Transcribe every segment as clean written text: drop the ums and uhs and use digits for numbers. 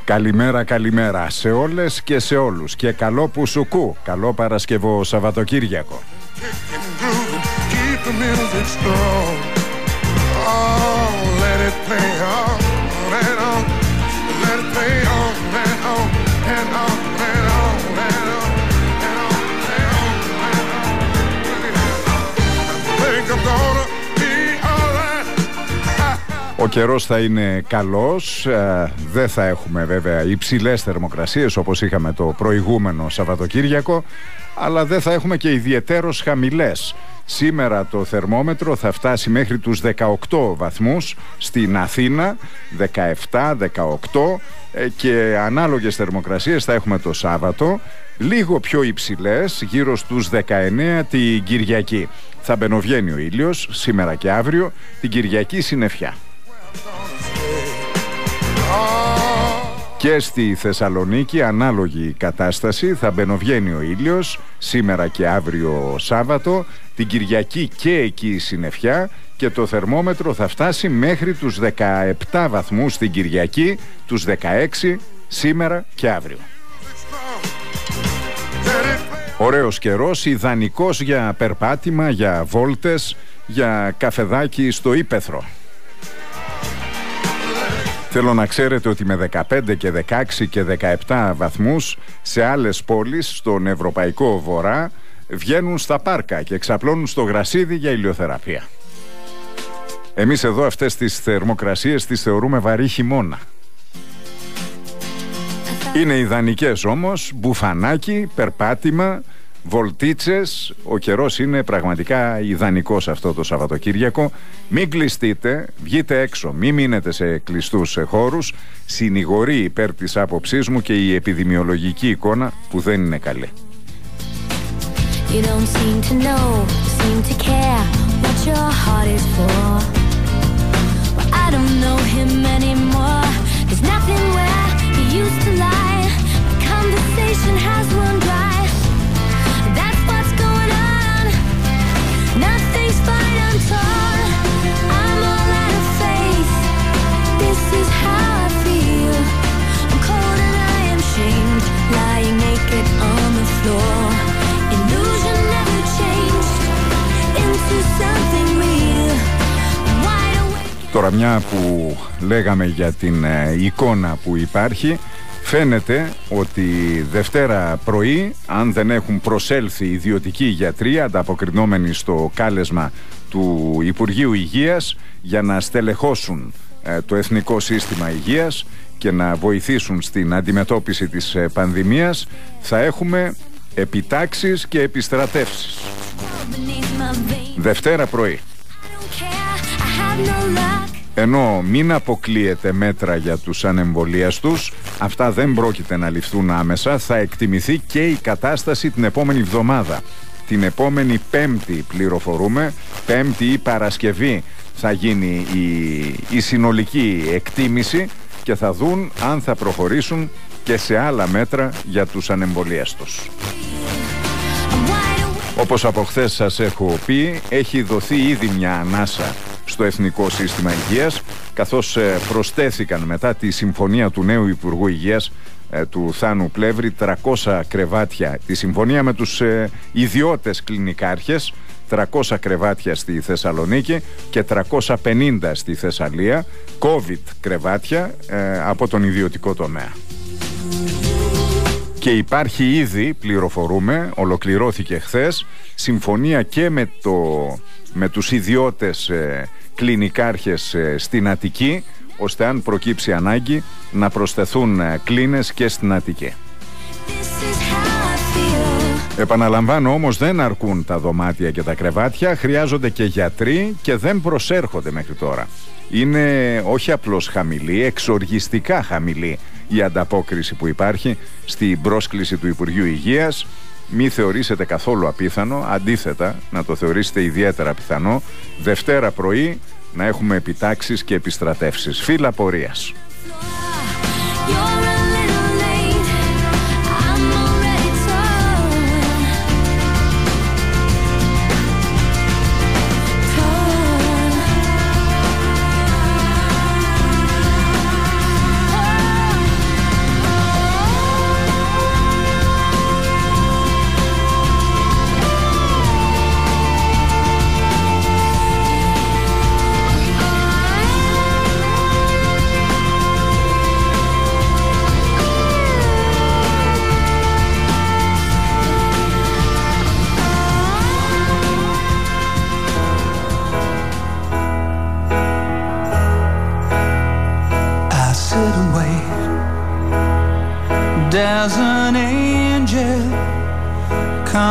Καλημέρα, καλημέρα σε όλες και σε όλους και καλό Πουσουκού, καλό Παρασκευό Σαββατοκύριακο. Ο καιρός θα είναι καλός, δεν θα έχουμε βέβαια υψηλές θερμοκρασίες όπως είχαμε το προηγούμενο Σαββατοκύριακο, αλλά δεν θα έχουμε και ιδιαιτέρως χαμηλές. Σήμερα το θερμόμετρο θα φτάσει μέχρι τους 18 βαθμούς στην Αθήνα, 17, 18 και ανάλογες θερμοκρασίες θα έχουμε το Σάββατο, λίγο πιο υψηλές, γύρω στους 19 την Κυριακή. Θα μπαινοβγαίνει ο ήλιος σήμερα και αύριο, την Κυριακή συννεφιά. Και στη Θεσσαλονίκη ανάλογη κατάσταση, θα μπαινοβγαίνει ο ήλιος σήμερα και αύριο Σάββατο, την Κυριακή και εκεί η συννεφιά και το θερμόμετρο θα φτάσει μέχρι τους 17 βαθμούς στην Κυριακή, τους 16 σήμερα και αύριο. Ωραίος καιρός, ιδανικός για περπάτημα, για βόλτες, για καφεδάκι στο ύπαιθρο. Θέλω να ξέρετε ότι με 15 και 16 και 17 βαθμούς σε άλλες πόλεις στον Ευρωπαϊκό Βορρά βγαίνουν στα πάρκα και εξαπλώνουν στο γρασίδι για ηλιοθεραπεία. Εμείς εδώ αυτές τις θερμοκρασίες τις θεωρούμε βαρύ χειμώνα. Είναι ιδανικές όμως, μπουφανάκι, περπάτημα, βολτίτσες. Ο καιρός είναι πραγματικά ιδανικός αυτό το Σαββατοκύριακο. Μην κλειστείτε, βγείτε έξω, μην μείνετε σε κλειστούς χώρους. Συνηγορεί υπέρ της άποψής μου και η επιδημιολογική εικόνα που δεν είναι καλή. You don't seem to know, seem to care what your heart is for. Well, I don't know him anymore. There's nothing where he used to lie. The conversation has run dry. That's what's going on. Nothing's fine, I'm torn. I'm all out of faith. This is how I feel. I'm cold and I am shamed, lying naked on the floor. Illusion never changed into something real. I'm wide awake. Τώρα μια που λέγαμε για την εικόνα που υπάρχει, φαίνεται ότι Δευτέρα πρωί, αν δεν έχουν προσέλθει ιδιωτικοί γιατροί ανταποκρινόμενοι στο κάλεσμα του Υπουργείου Υγείας για να στελεχώσουν το Εθνικό Σύστημα Υγείας και να βοηθήσουν στην αντιμετώπιση της πανδημίας, θα έχουμε επιτάξεις και επιστρατεύσεις. Δευτέρα πρωί. Ενώ μην αποκλείεται μέτρα για τους ανεμβολίαστους, αυτά δεν πρόκειται να ληφθούν άμεσα, θα εκτιμηθεί και η κατάσταση την επόμενη εβδομάδα. Την επόμενη Πέμπτη πληροφορούμε, Πέμπτη ή Παρασκευή θα γίνει η συνολική εκτίμηση και θα δουν αν θα προχωρήσουν και σε άλλα μέτρα για τους ανεμβολίαστους. Όπως από χθες σας έχω πει, έχει δοθεί ήδη μια ανάσα στο Εθνικό Σύστημα Υγείας, καθώς προσθέθηκαν μετά τη συμφωνία του νέου Υπουργού Υγείας του Θάνου Πλεύρη 300 κρεβάτια, τη συμφωνία με τους ιδιώτες κλινικάρχες, 300 κρεβάτια στη Θεσσαλονίκη και 350 στη Θεσσαλία, COVID κρεβάτια από τον ιδιωτικό τομέα. Και υπάρχει ήδη, πληροφορούμε, ολοκληρώθηκε χθες, συμφωνία και με τους ιδιώτες κλινικάρχες στην Αττική, ώστε αν προκύψει ανάγκη να προσθεθούν κλίνες και στην Αττική. Επαναλαμβάνω όμως, δεν αρκούν τα δωμάτια και τα κρεβάτια, χρειάζονται και γιατροί και δεν προσέρχονται μέχρι τώρα. Είναι όχι απλώς χαμηλή, εξοργιστικά χαμηλή η ανταπόκριση που υπάρχει στην πρόσκληση του Υπουργείου Υγείας. Μη θεωρήσετε καθόλου απίθανο, αντίθετα να το θεωρήσετε ιδιαίτερα πιθανό, Δευτέρα πρωί να έχουμε επιτάξεις και επιστρατεύσεις. Φύλλα πορείας.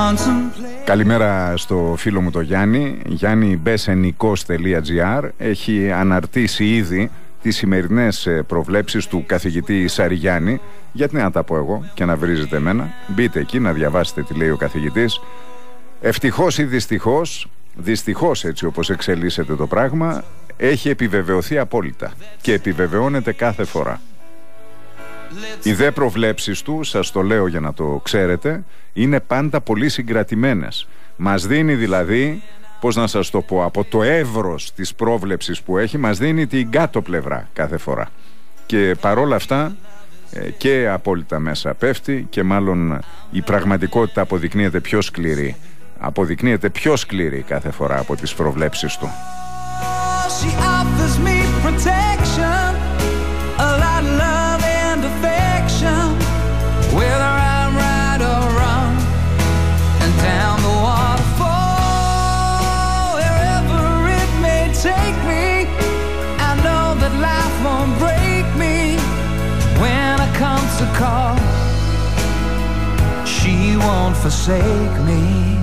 Καλημέρα στο φίλο μου το Γιάννη. Γιάννη.besenikos.gr έχει αναρτήσει ήδη τις σημερινές προβλέψεις του καθηγητή Σαριγιάννη. Γιατί να τα πω εγώ και να βρίζετε εμένα? Μπείτε εκεί να διαβάσετε τι λέει ο καθηγητής. Ευτυχώς ή δυστυχώς έτσι όπως εξελίσσεται το πράγμα, έχει επιβεβαιωθεί απόλυτα και επιβεβαιώνεται κάθε φορά. Οι δε προβλέψεις του, σας το λέω για να το ξέρετε, είναι πάντα πολύ συγκρατημένες. Μας δίνει δηλαδή, πώς να σας το πω, από το εύρος της πρόβλεψης που έχει, μας δίνει την κάτω πλευρά κάθε φορά. Και παρόλα αυτά και απόλυτα μέσα πέφτει και μάλλον η πραγματικότητα αποδεικνύεται πιο σκληρή. Αποδεικνύεται πιο σκληρή κάθε φορά από τις προβλέψεις του. She won't forsake me.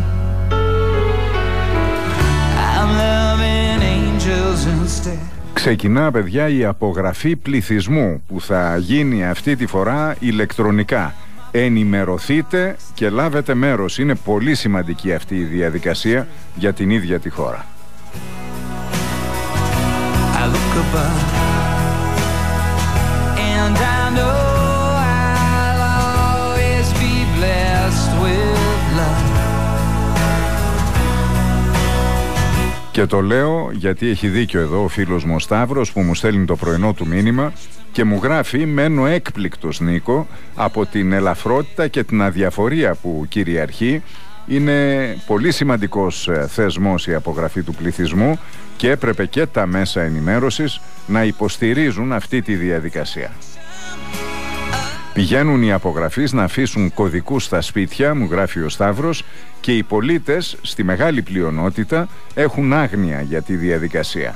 I'm loving angels instead. Ξεκινά, παιδιά, η απογραφή πληθυσμού που θα γίνει αυτή τη φορά ηλεκτρονικά. Ενημερωθείτε και λάβετε μέρος. Είναι πολύ σημαντική αυτή η διαδικασία για την ίδια τη χώρα. I look above and I know I'll always be blessed with love. Και το λέω γιατί έχει δίκιο εδώ ο φίλος μου ο Σταύρος που μου στέλνει το πρωινό του μήνυμα και μου γράφει: μένω έκπληκτος, Νίκο, από την ελαφρότητα και την αδιαφορία που κυριαρχεί. Είναι πολύ σημαντικός θεσμός η απογραφή του πληθυσμού και έπρεπε και τα μέσα ενημέρωσης να υποστηρίζουν αυτή τη διαδικασία. Πηγαίνουν οι απογραφείς να αφήσουν κωδικούς στα σπίτια, μου γράφει ο Σταύρος, και οι πολίτες στη μεγάλη πλειονότητα έχουν άγνοια για τη διαδικασία.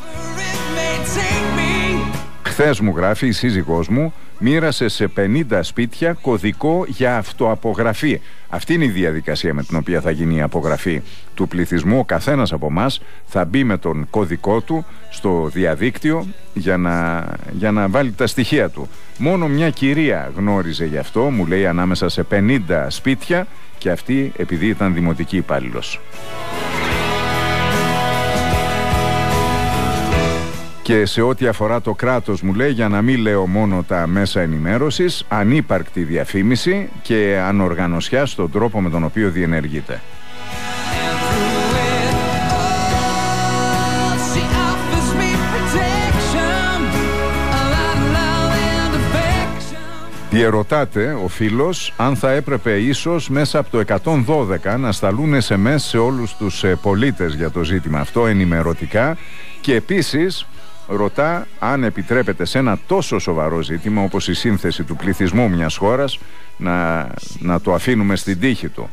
Χθες, μου γράφει, η σύζυγός μου μοίρασε σε 50 σπίτια κωδικό για αυτοαπογραφή. Αυτή είναι η διαδικασία με την οποία θα γίνει η απογραφή του πληθυσμού. Ο καθένας από εμάς θα μπει με τον κωδικό του στο διαδίκτυο για να βάλει τα στοιχεία του. Μόνο μια κυρία γνώριζε γι' αυτό, μου λέει, ανάμεσα σε 50 σπίτια, και αυτή επειδή ήταν δημοτική υπάλληλος. Και σε ό,τι αφορά το κράτος, μου λέει, για να μην λέω μόνο τα μέσα ενημέρωσης, ανύπαρκτη διαφήμιση και ανοργανωσιά στον τρόπο με τον οποίο διενεργείται. Διερωτάται ο φίλος αν θα έπρεπε ίσως μέσα από το 112 να σταλούν SMS σε όλους τους πολίτες για το ζήτημα αυτό ενημερωτικά, και επίσης ρωτά αν επιτρέπεται σε ένα τόσο σοβαρό ζήτημα όπως η σύνθεση του πληθυσμού μιας χώρας να το αφήνουμε στην τύχη του.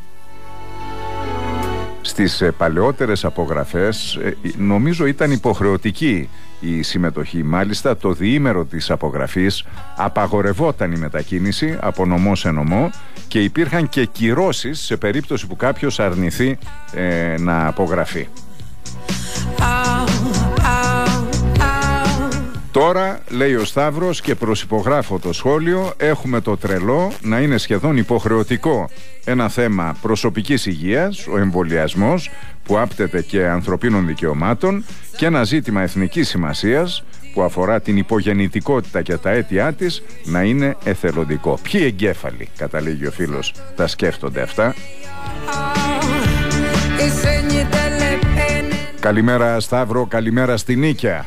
Στις παλαιότερες απογραφές νομίζω ήταν υποχρεωτική η συμμετοχή. Μάλιστα το διήμερο της απογραφής απαγορευόταν η μετακίνηση από νομό σε νομό και υπήρχαν και κυρώσεις σε περίπτωση που κάποιος αρνηθεί να απογραφεί. Τώρα, λέει ο Σταύρος, και προσυπογράφω το σχόλιο, έχουμε το τρελό να είναι σχεδόν υποχρεωτικό ένα θέμα προσωπικής υγείας, ο εμβολιασμός που άπτεται και ανθρωπίνων δικαιωμάτων, και ένα ζήτημα εθνικής σημασίας που αφορά την υπογεννητικότητα και τα αίτια της να είναι εθελοντικό. Ποιοι εγκέφαλοι, καταλήγει ο φίλος, τα σκέφτονται αυτά? Καλημέρα Σταύρο, καλημέρα στη Νίκαια.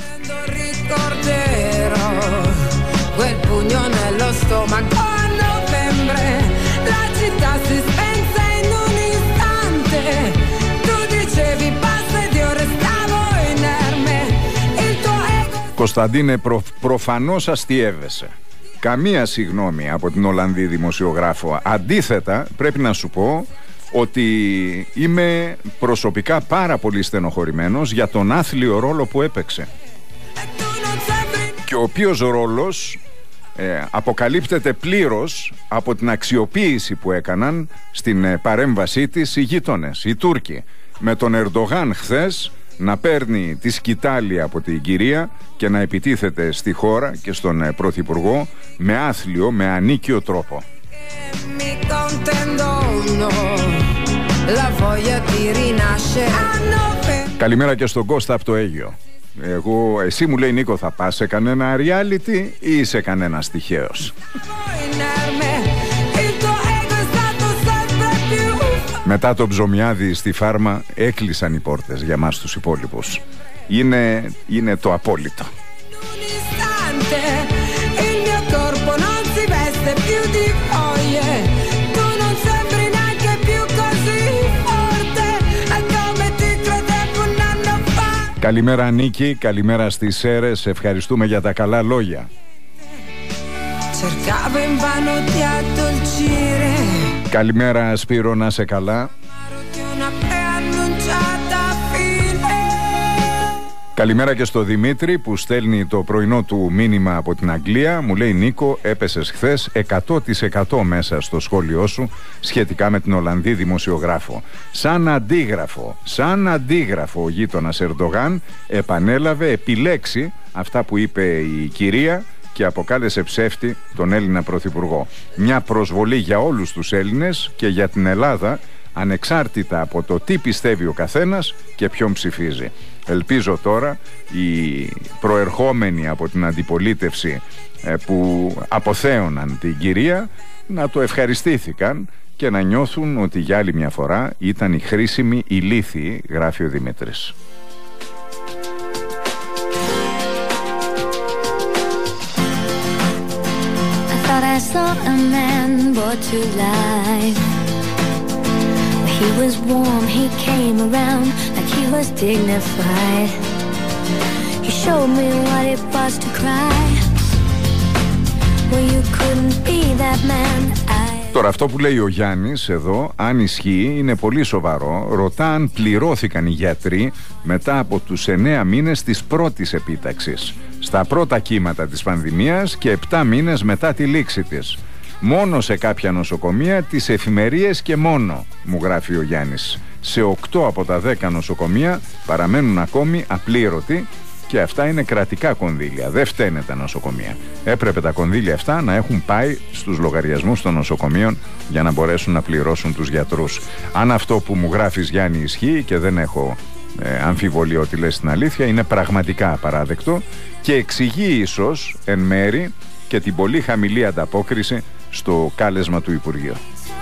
Κωνσταντίνε, προφανώς αστιεύεσαι. Καμία συγγνώμη από την Ολλανδή δημοσιογράφο. Αντίθετα, πρέπει να σου πω ότι είμαι προσωπικά πάρα πολύ στενοχωρημένος για τον άθλιο ρόλο που έπαιξε. Και ο οποίος ρόλος αποκαλύπτεται πλήρως από την αξιοποίηση που έκαναν στην παρέμβασή της οι γείτονες, οι Τούρκοι, με τον Ερντογάν χθες να παίρνει τη σκητάλη από την κυρία και να επιτίθεται στη χώρα και στον Πρωθυπουργό με άθλιο, με ανίκιο τρόπο. Καλημέρα και στον Κώστα από το Αίγυο. Εσύ μου λέει Νίκο, θα πας σε κανένα reality ή σε κανένα τυχαίος? Μετά το Ψωμιάδι στη Φάρμα έκλεισαν οι πόρτες για μας τους υπόλοιπους. Είναι το απόλυτο. Καλημέρα Νίκη, καλημέρα στις Σέρες, ευχαριστούμε για τα καλά λόγια. Καλημέρα Σπύρο, να σε καλά. Καλημέρα και στο Δημήτρη που στέλνει το πρωινό του μήνυμα από την Αγγλία. Μου λέει Νίκο, έπεσες χθες 100% μέσα στο σχόλιο σου σχετικά με την Ολλανδή δημοσιογράφο. Σαν αντίγραφο ο γείτονας Ερντογάν επανέλαβε επιλέξει αυτά που είπε η κυρία και αποκάλεσε ψεύτη τον Έλληνα Πρωθυπουργό. Μια προσβολή για όλους τους Έλληνες και για την Ελλάδα, ανεξάρτητα από το τι πιστεύει ο καθένας και ποιον ψηφίζει. Ελπίζω τώρα οι προερχόμενοι από την αντιπολίτευση που αποθέωναν την κυρία να το ευχαριστήθηκαν και να νιώθουν ότι για άλλη μια φορά ήταν η χρήσιμη ηλίθιοι, γράφει ο Δημήτρης. I saw a man brought to life. He was warm, he came around like he was dignified. He showed me what it was to cry. Well, you couldn't be that man. Τώρα αυτό που λέει ο Γιάννης εδώ, αν ισχύει, είναι πολύ σοβαρό. Ρωτά αν πληρώθηκαν οι γιατροί μετά από τους 9 μήνες της πρώτης επίταξης, στα πρώτα κύματα της πανδημίας και 7 μήνες μετά τη λήξη της. Μόνο σε κάποια νοσοκομεία τις εφημερίες και μόνο, μου γράφει ο Γιάννης. Σε 8 από τα 10 νοσοκομεία παραμένουν ακόμη απλήρωτοι και αυτά είναι κρατικά κονδύλια, δεν φταίνε τα νοσοκομεία. Έπρεπε τα κονδύλια αυτά να έχουν πάει στους λογαριασμούς των νοσοκομείων για να μπορέσουν να πληρώσουν τους γιατρούς. Αν αυτό που μου γράφεις Γιάννη ισχύει, και δεν έχω αμφιβολία ότι λες την αλήθεια, είναι πραγματικά απαράδεκτο και εξηγεί ίσως εν μέρη και την πολύ χαμηλή ανταπόκριση στο κάλεσμα του Υπουργείου.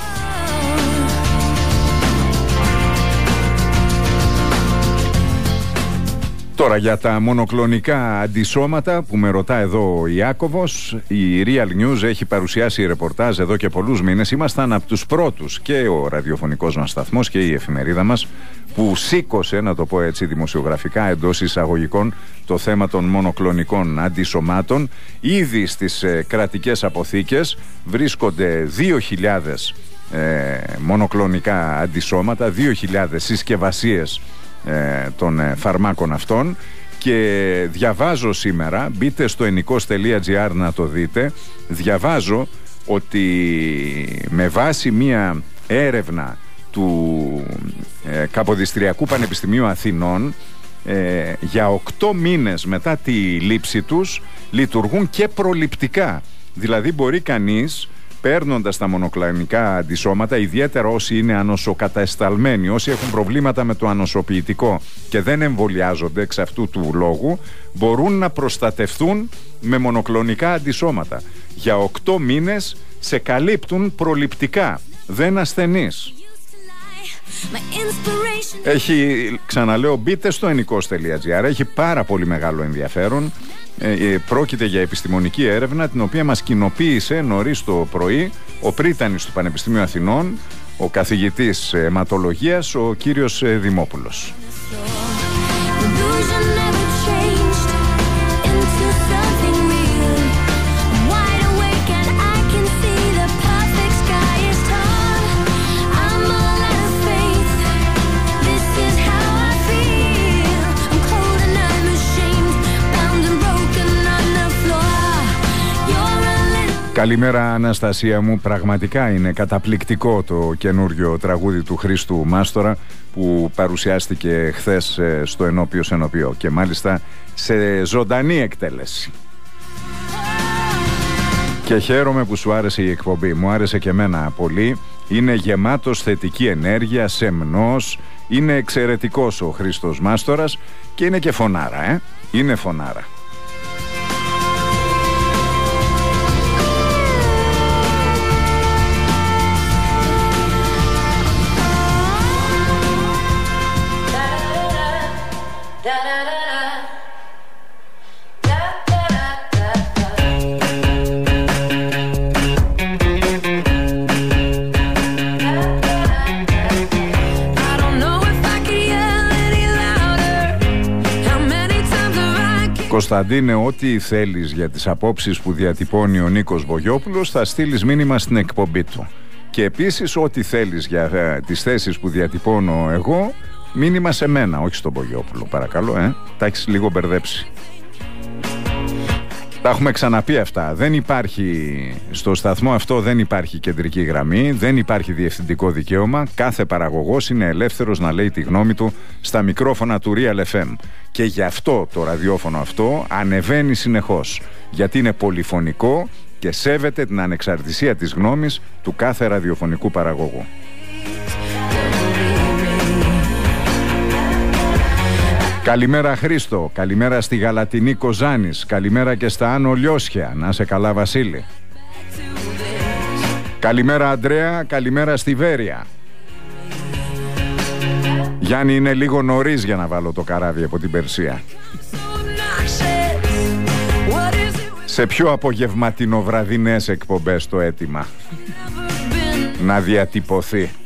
Τώρα για τα μονοκλονικά αντισώματα που με ρωτά εδώ ο Ιάκωβος, η Real News έχει παρουσιάσει ρεπορτάζ εδώ και πολλούς μήνες. Ήμασταν από τους πρώτους, και ο ραδιοφωνικός μας σταθμός και η εφημερίδα μας, που σήκωσε, να το πω έτσι δημοσιογραφικά εντός εισαγωγικών, το θέμα των μονοκλονικών αντισωμάτων. Ήδη στις κρατικές αποθήκες βρίσκονται 2.000 μονοκλονικά αντισώματα, 2.000 συσκευασίες των φαρμάκων αυτών, και διαβάζω σήμερα, μπείτε στο ennikos.gr να το δείτε, διαβάζω ότι με βάση μια έρευνα του Καποδιστριακού Πανεπιστημίου Αθηνών, για 8 μήνες μετά τη λήψη τους λειτουργούν και προληπτικά. Δηλαδή μπορεί κανείς, παίρνοντας τα μονοκλονικά αντισώματα, ιδιαίτερα όσοι είναι ανοσοκατασταλμένοι, όσοι έχουν προβλήματα με το ανοσοποιητικό και δεν εμβολιάζονται εξ αυτού του λόγου, μπορούν να προστατευτούν με μονοκλονικά αντισώματα. Για 8 μήνες σε καλύπτουν προληπτικά, δεν ασθενείς. Έχει, ξαναλέω, μπείτε στο ennikos.gr, έχει πάρα πολύ μεγάλο ενδιαφέρον. Πρόκειται για επιστημονική έρευνα την οποία μας κοινοποίησε νωρίς το πρωί ο πρίτανης του Πανεπιστημίου Αθηνών, ο καθηγητής αιματολογίας, ο κύριος Δημόπουλος. Καλημέρα Αναστασία μου, πραγματικά είναι καταπληκτικό το καινούριο τραγούδι του Χρήστου Μάστορα που παρουσιάστηκε χθες στο Ενώπιος Ενωπιό και μάλιστα σε ζωντανή εκτέλεση. Και χαίρομαι που σου άρεσε η εκπομπή, μου άρεσε και εμένα πολύ, είναι γεμάτος θετική ενέργεια, σεμνός, είναι εξαιρετικός ο Χρήστος Μάστορας και είναι και φωνάρα, είναι φωνάρα. Κωνσταντίνε, ό,τι θέλεις για τις απόψεις που διατυπώνει ο Νίκος Βογιόπουλος θα στείλεις μήνυμα στην εκπομπή του. Και επίσης ό,τι θέλεις για τις θέσεις που διατυπώνω εγώ, μήνυμα σε μένα, όχι στον Βογιόπουλο, παρακαλώ, τα έχεις λίγο μπερδέψει. Τα έχουμε ξαναπεί αυτά. Δεν υπάρχει, στο σταθμό αυτό δεν υπάρχει κεντρική γραμμή, δεν υπάρχει διευθυντικό δικαίωμα. Κάθε παραγωγός είναι ελεύθερος να λέει τη γνώμη του στα μικρόφωνα του Real FM. Και γι' αυτό το ραδιόφωνο αυτό ανεβαίνει συνεχώς. Γιατί είναι πολυφωνικό και σέβεται την ανεξαρτησία της γνώμης του κάθε ραδιοφωνικού παραγωγού. Καλημέρα Χρήστο, καλημέρα στη Γαλατινή Κοζάνης, καλημέρα και στα Άνω Λιώσια, να σε καλά Βασίλη. Καλημέρα Αντρέα, καλημέρα στη Βέρεια. Γιάννη, είναι λίγο νωρίς για να βάλω το καράβι από την Περσία. Σε πιο απογευματινοβραδινές εκπομπές το αίτημα να διατυπωθεί.